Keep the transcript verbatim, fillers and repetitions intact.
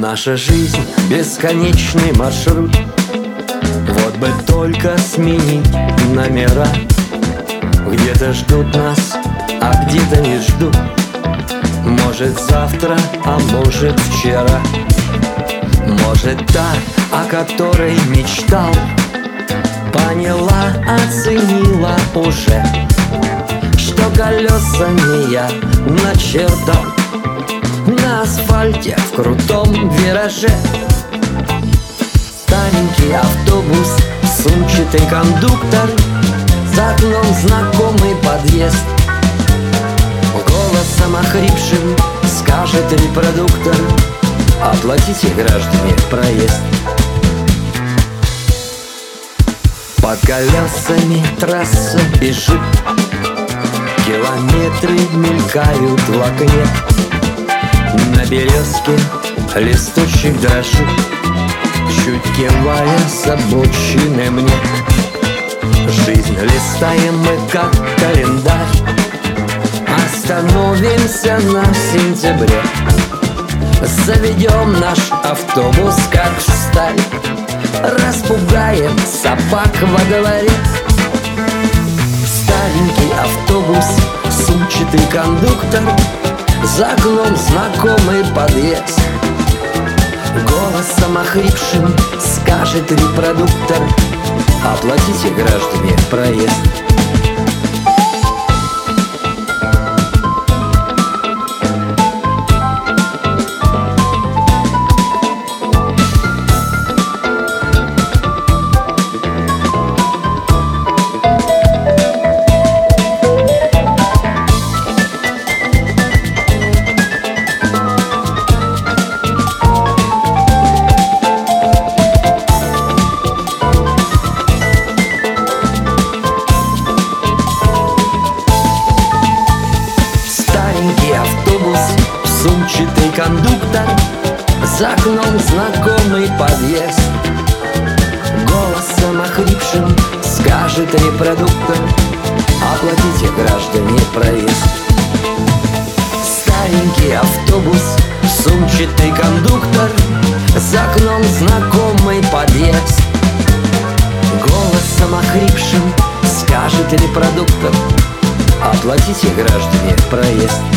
Наша жизнь — бесконечный маршрут. Вот бы только сменить номера. Где-то ждут нас, а где-то не ждут. Может завтра, а может вчера. Может та, о которой мечтал, поняла, оценила уже, что колесами я начертал на асфальте в крутом вираже. Старенький автобус, сумчатый кондуктор, за окном знакомый подъезд. Голосом охрипшим скажет репродуктор: оплатите, граждане, проезд. Под колесами трасса бежит, километры мелькают в окне. На березке листочек дрожит, чуть кивая с обочины мне. Жизнь листаем мы, как календарь, остановимся на сентябре. Заведем наш автобус, как в сталь, распугаем собак во дворе. Старенький автобус, сумчатый кондуктор, за окном знакомый подъезд. Голосом охрипшим скажет репродуктор: оплатите, граждане, проезд. Автобус, сумчатый кондуктор, за окном знакомый подъезд. Голосом охрипшим скажет репродуктор: оплатите, граждане, проезд. Старенький автобус, сумчатый кондуктор, за окном знакомый подъезд. Голосом охрипшим скажет репродуктор: оплатите, граждане, проезд.